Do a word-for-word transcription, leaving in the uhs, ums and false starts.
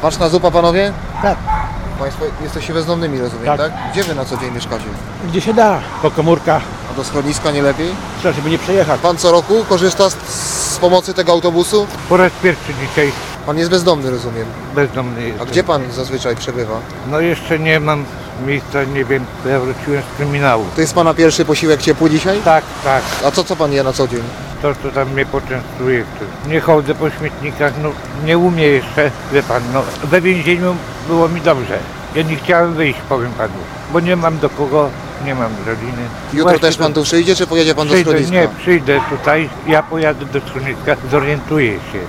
Smaczna zupa, panowie? Tak. Państwo jesteście bezdomnymi, rozumiem, tak? Tak. Gdzie wy na co dzień mieszkacie? Gdzie się da, po komórkach, A do schroniska nie lepiej? trzeba, żeby nie przejechać. Pan co roku korzysta z, z pomocy tego autobusu? Po raz pierwszy dzisiaj Pan jest bezdomny, rozumiem. bezdomny A jestem. gdzie pan zazwyczaj przebywa? No jeszcze nie mam miejsca, nie wiem, bo ja wróciłem z kryminału. To jest pana pierwszy posiłek ciepły dzisiaj? Tak, tak, A co, co pan je na co dzień? to co tam mnie poczęstuje. to- Nie chodzę po śmietnikach, no nie umiem jeszcze, wie pan, no we więzieniu było mi dobrze. Ja nie chciałem wyjść, powiem panu, bo nie mam do kogo, nie mam rodziny. Jutro Właśnie też pan to- tu przyjdzie, czy pojedzie pan do Przyjdę, schroniska? nie, przyjdę tutaj, ja pojadę do schroniska, zorientuję się.